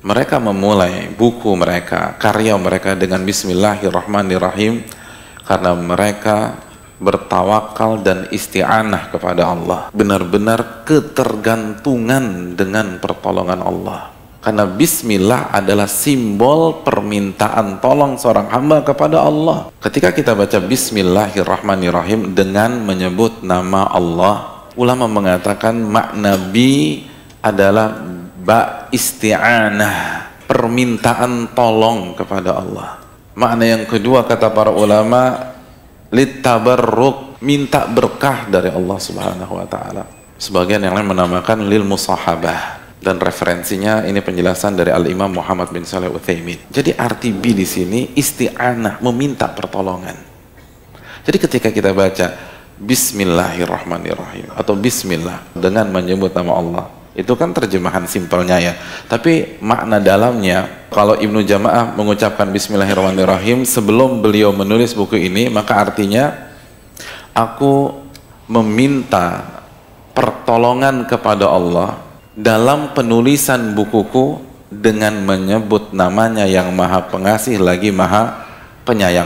Mereka memulai buku mereka, karya mereka dengan Bismillahirrahmanirrahim karena mereka bertawakal dan isti'anah kepada Allah. Benar-benar ketergantungan dengan pertolongan Allah. Karena Bismillah adalah simbol permintaan tolong seorang hamba kepada Allah. Ketika kita baca Bismillahirrahmanirrahim dengan menyebut nama Allah, ulama mengatakan makna bi adalah ba isti'anah, permintaan tolong kepada Allah. Makna yang kedua kata para ulama, litabarruk, minta berkah dari Allah Subhanahu wa taala. Sebagian yang lain menamakan lil musahabah, dan referensinya ini penjelasan dari Al-Imam Muhammad bin Shalih Al-Utsaimin. Jadi arti bi di sini isti'anah, meminta pertolongan. Jadi ketika kita baca Bismillahirrahmanirrahim atau Bismillah dengan menyebut nama Allah, itu kan terjemahan simpelnya ya. Tapi makna dalamnya, kalau Ibnu Jama'ah mengucapkan Bismillahirrahmanirrahim sebelum beliau menulis buku ini, maka artinya aku meminta pertolongan kepada Allah dalam penulisan bukuku dengan menyebut namanya yang maha pengasih lagi maha penyayang.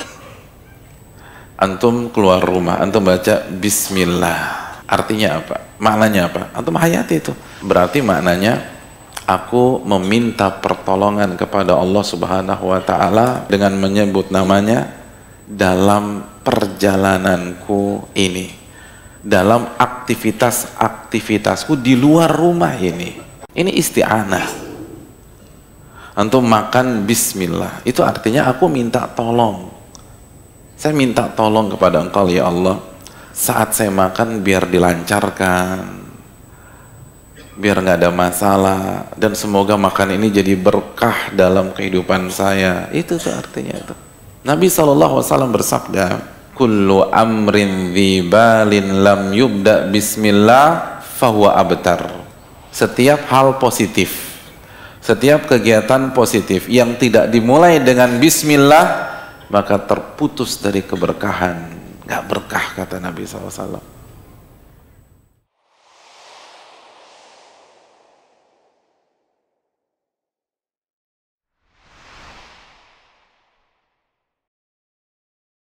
Antum keluar rumah, antum baca Bismillah, artinya apa? Maknanya apa? Antum hayati itu. Berarti maknanya aku meminta pertolongan kepada Allah Subhanahu wa taala dengan menyebut namanya dalam perjalananku ini, dalam aktivitas-aktivitasku di luar rumah ini. Ini isti'anah. Antum makan Bismillah, itu artinya aku minta tolong. Saya minta tolong kepada Engkau ya Allah, saat saya makan biar dilancarkan, biar nggak ada masalah, dan semoga makan ini jadi berkah dalam kehidupan saya. Itu tuh artinya itu. Nabi SAW bersabda, kullu amrin dzibalin lam yubda bismillah fahuwa abtar. Setiap hal positif, setiap kegiatan positif yang tidak dimulai dengan bismillah, maka terputus dari keberkahan. Nggak berkah kata Nabi SAW.